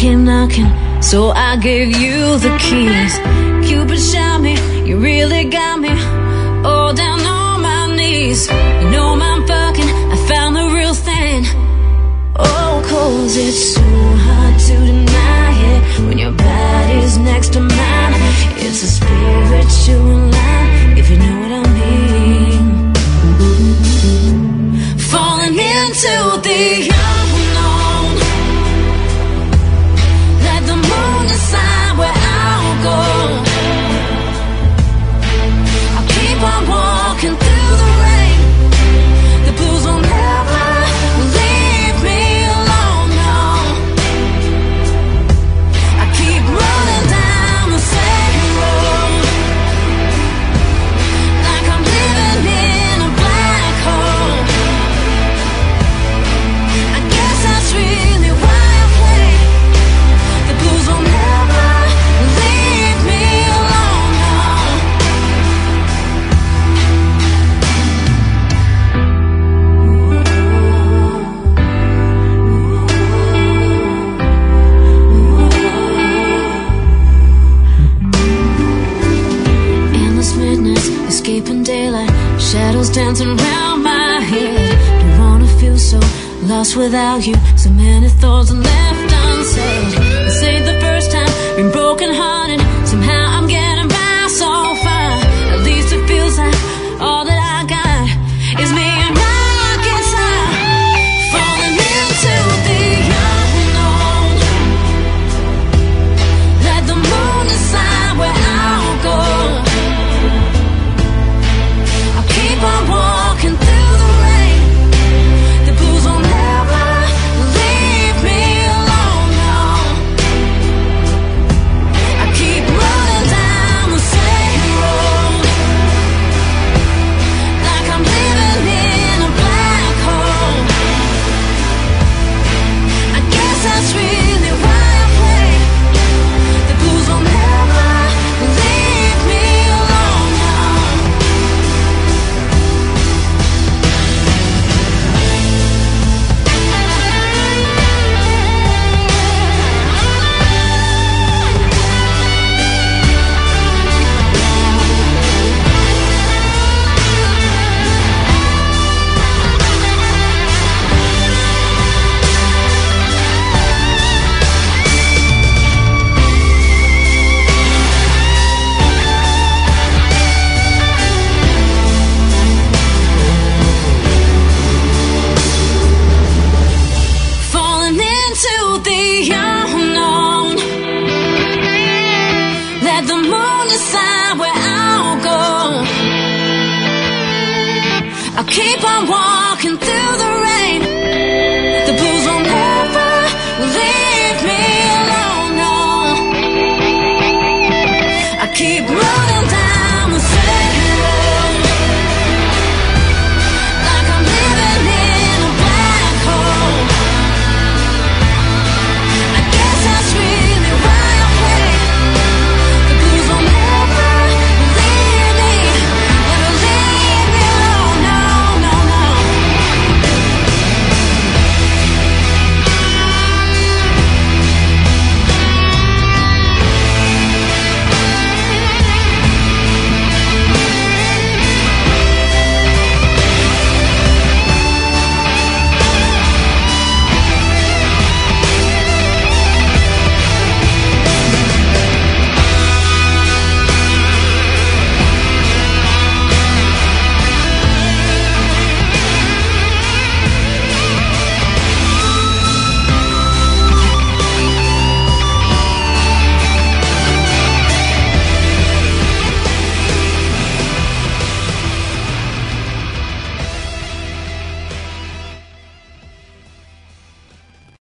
came knocking, so I gave you the keys. Cupid shot me, you really got me, all down on my knees. You know I'm fucking, I found the real thing. Oh, 'cause it's so hard to deny it when your body's next to mine. It's a spiritual line, if you know what I mean. Falling into the unknown. Let the moon decide where I'll go. I'll keep on walking through the rain. The blues will never leave me alone, no. I keep running down the same road, like I'm living in a black hole. I guess that's really why I play. The blues will never leave me alone, no. Endless midnights, escaping daylight, shadows dancing around my head. Don't wanna feel so lost without you. So many thoughts left unsaid. This ain't the first time been broken hearted. Somehow I'm getting by so far. At least it feels like all that I got is me and rock inside. Falling into the unknown. Let the moon decide where I'll go. I'll keep on walking through the rain. The blues will never leave me alone, no. I keep running down the same road, like I'm living in a black hole. I guess that's really why I play. The blues will never leave me alone, no. Falling into the unknown. Let the moon decide where I'll go. I'll keep on walking through